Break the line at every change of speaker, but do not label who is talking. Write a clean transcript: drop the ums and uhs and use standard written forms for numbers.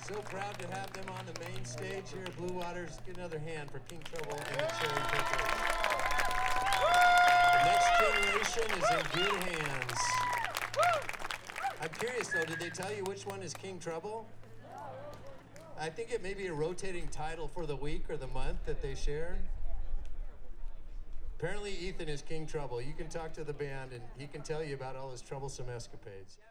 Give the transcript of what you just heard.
So proud to have them on the main stage here at Blue Waters. Get another hand for King Trouble and the Cherry Pickers. The next generation is in good hands. I'm curious though, did they tell you which one is King Trouble? I think it may be a rotating title for the week or the month that they share. Apparently Ethan is King Trouble. You can talk to the band and he can tell you about all his troublesome escapades.